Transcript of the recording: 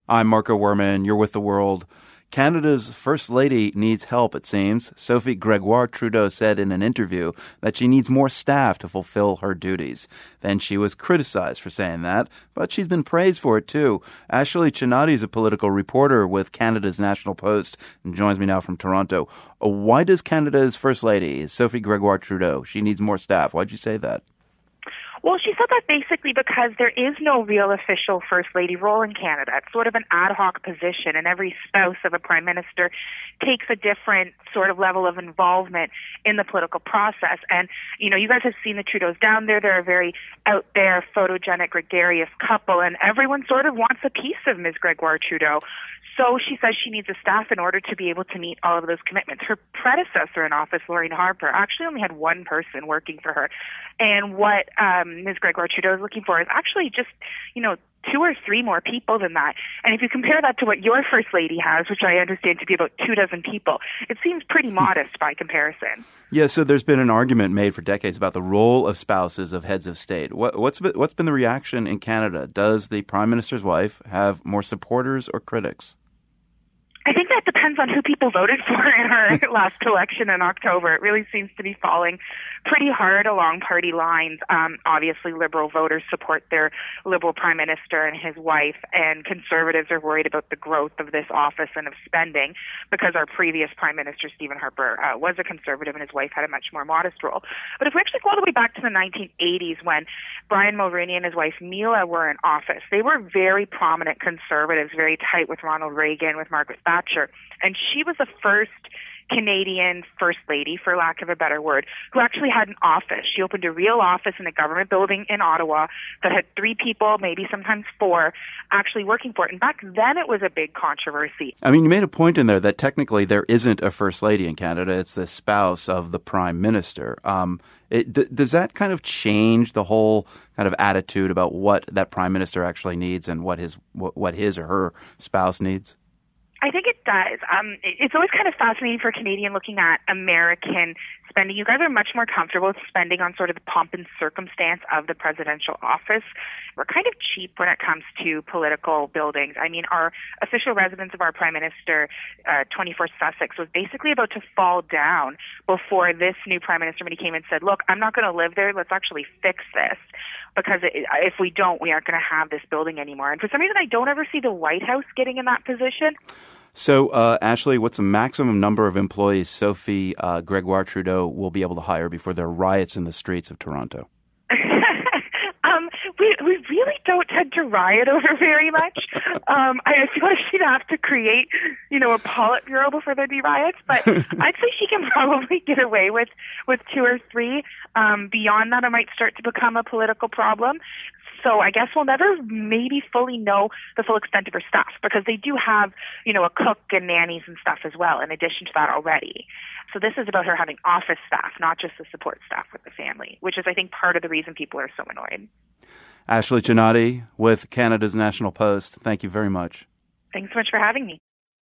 I'm Marco Werman. You're with The World. Canada's First Lady needs help, it seems. Sophie Gregoire Trudeau said in an interview that she needs more staff to fulfill her duties. Then she was criticized for saying that, but she's been praised for it too. Ashley Chinati is a political reporter with Canada's National Post and joins me now from Toronto. Why does Canada's First Lady, Sophie Gregoire Trudeau, she needs more staff? Why'd you say that? Well, she said that basically because there is no real official First Lady role in Canada. It's sort of an ad hoc position, and every spouse of a Prime Minister takes a different sort of level of involvement in the political process. And, you know, you guys have seen the Trudeaus down there. They're a very out there, photogenic, gregarious couple, and everyone sort of wants a piece of Ms. Gregoire Trudeau. So she says she needs a staff in order to be able to meet all of those commitments. Her predecessor in office, Lorraine Harper, actually only had one person working for her. And what Ms. Gregoire Trudeau is looking for is actually just, you know, 2 or 3 more people than that. And if you compare that to what your First Lady has, which I understand to be about 24 people, it seems pretty modest by comparison. Yeah, so there's been an argument made for decades about the role of spouses of heads of state. What's been the reaction in Canada? Does the Prime Minister's wife have more supporters or critics? I think that depends on who people voted for in her last election in October. It really seems to be falling pretty hard along party lines. Obviously, Liberal voters support their Liberal Prime Minister and his wife, and Conservatives are worried about the growth of this office and of spending because our previous Prime Minister, Stephen Harper, was a Conservative and his wife had a much more modest role. But if we actually go all the way back to the 1980s when Brian Mulroney and his wife Mila were in office, they were very prominent Conservatives, very tight with Ronald Reagan, with Margaret Thatcher. And she was the first Canadian First Lady, for lack of a better word, who actually had an office. She opened a real office in a government building in Ottawa that had 3 people, maybe sometimes 4, actually working for it. And back then it was a big controversy. I mean, you made a point in there that technically there isn't a First Lady in Canada. It's the spouse of the Prime Minister. Does that kind of change the whole kind of attitude about what that Prime Minister actually needs and what his or her spouse needs? I think it does. It's always kind of fascinating for a Canadian looking at American spending. You guys are much more comfortable with spending on sort of the pomp and circumstance of the presidential office. We're kind of cheap when it comes to political buildings. I mean, our official residence of our Prime Minister, 24 Sussex, was basically about to fall down before this new Prime Minister, when he came and said, look, I'm not going to live there. Let's actually fix this. Because if we don't, we aren't going to have this building anymore. And for some reason, I don't ever see the White House getting in that position. So, Ashley, what's the maximum number of employees Sophie Gregoire Trudeau will be able to hire before there are riots in the streets of Toronto? We really don't tend to riot over very much. I feel like she'd have to create, you know, a Politburo before there'd be riots. But I'd say she can probably get away with 2 or 3. Beyond that, it might start to become a political problem. So I guess we'll never maybe fully know the full extent of her staff because they do have, you know, a cook and nannies and stuff as well in addition to that already. So this is about her having office staff, not just the support staff with the family, which is, I think, part of the reason people are so annoyed. Ashley Chinati with Canada's National Post, thank you very much. Thanks so much for having me.